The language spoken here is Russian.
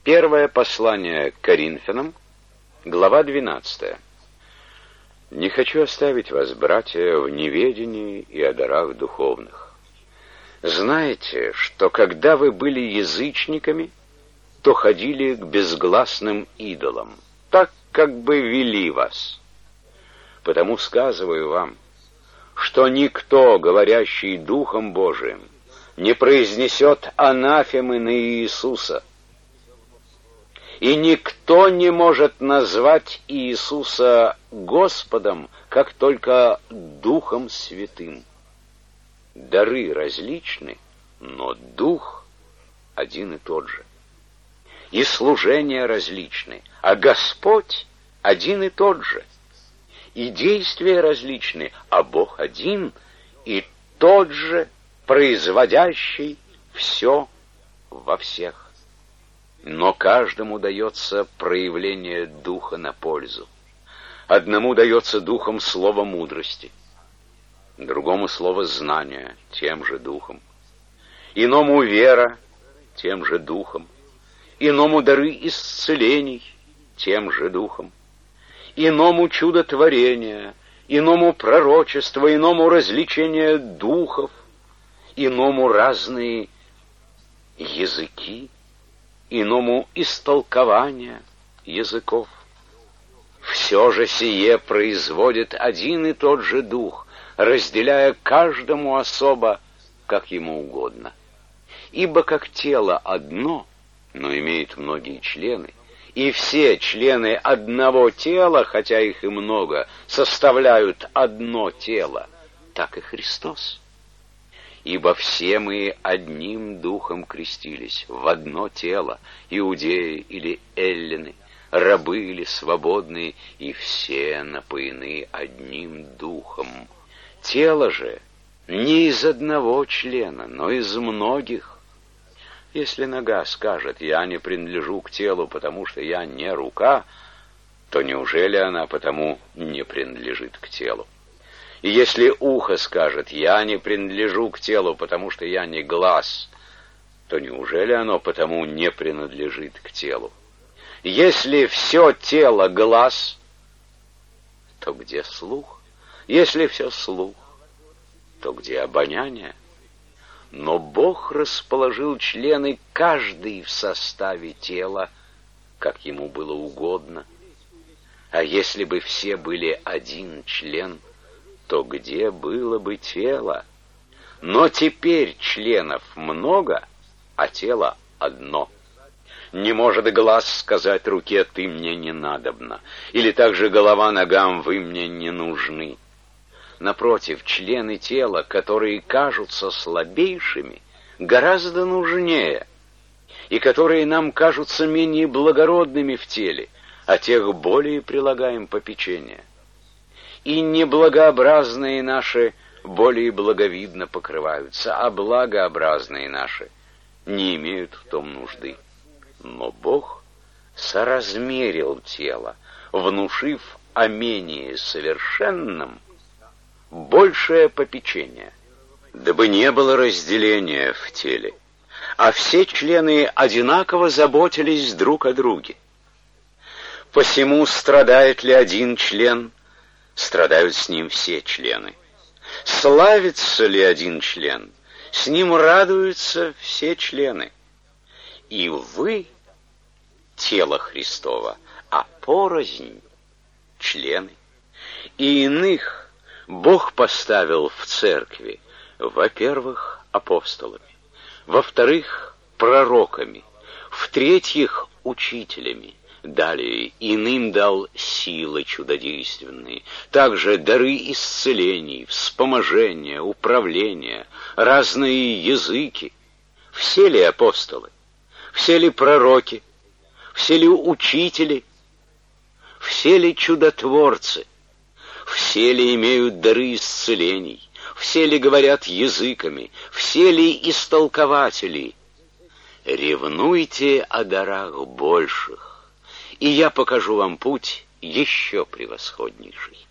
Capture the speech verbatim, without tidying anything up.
Первое послание к Коринфянам, глава двенадцатая. «Не хочу оставить вас, братья, в неведении и о дарах духовных. Знаете, что когда вы были язычниками, то ходили к безгласным идолам, так как бы вели вас. Потому сказываю вам, что никто, говорящий Духом Божиим, не произнесет анафемы на Иисуса, и никто не может назвать Иисуса Господом, как только Духом Святым. Дары различны, но Дух один и тот же. И служения различны, а Господь один и тот же. И действия различны, а Бог один и тот же, производящий все во всех. Но каждому дается проявление Духа на пользу. Одному дается Духом слово мудрости, другому слово знания, тем же Духом, иному вера, тем же Духом, иному дары исцелений, тем же Духом, иному чудотворения, иному пророчество, иному развлечение духов, иному разные языки, иному истолкование языков. Все же сие производит один и тот же Дух, разделяя каждому особо, как ему угодно. Ибо как тело одно, но имеет многие члены, и все члены одного тела, хотя их и много, составляют одно тело, так и Христос. Ибо все мы одним духом крестились в одно тело, иудеи или эллины, рабы или свободные, и все напоены одним духом. Тело же не из одного члена, но из многих. Если нога скажет: «Я не принадлежу к телу, потому что я не рука», то неужели она потому не принадлежит к телу? И если ухо скажет: «Я не принадлежу к телу, потому что я не глаз», то неужели оно потому не принадлежит к телу? Если все тело глаз, то где слух? Если все слух, то где обоняние? Но Бог расположил члены каждый в составе тела, как ему было угодно. А если бы все были один член, то где было бы тело? Но теперь членов много, а тело одно. Не может глаз сказать руке: «Ты мне не надобна», или также голова ногам: «Вы мне не нужны». Напротив, члены тела, которые кажутся слабейшими, гораздо нужнее, и которые нам кажутся менее благородными в теле, о тех более прилагаем попечение. И неблагообразные наши более благовидно покрываются, а благообразные наши не имеют в том нужды. Но Бог соразмерил тело, внушив о менее совершенном большее попечение, дабы не было разделения в теле, а все члены одинаково заботились друг о друге. Посему страдает ли один член, страдают с ним все члены. Славится ли один член, с ним радуются все члены. И вы — тело Христово, а порознь — члены. И иных Бог поставил в церкви, во-первых, апостолами, во-вторых, пророками, в-третьих, учителями. Далее иным дал силы чудодейственные, также дары исцелений, вспоможения, управления, разные языки. Все ли апостолы? Все ли пророки? Все ли учители? Все ли чудотворцы? Все ли имеют дары исцелений? Все ли говорят языками? Все ли истолкователи? Ревнуйте о дарах больших, и я покажу вам путь еще превосходнейший.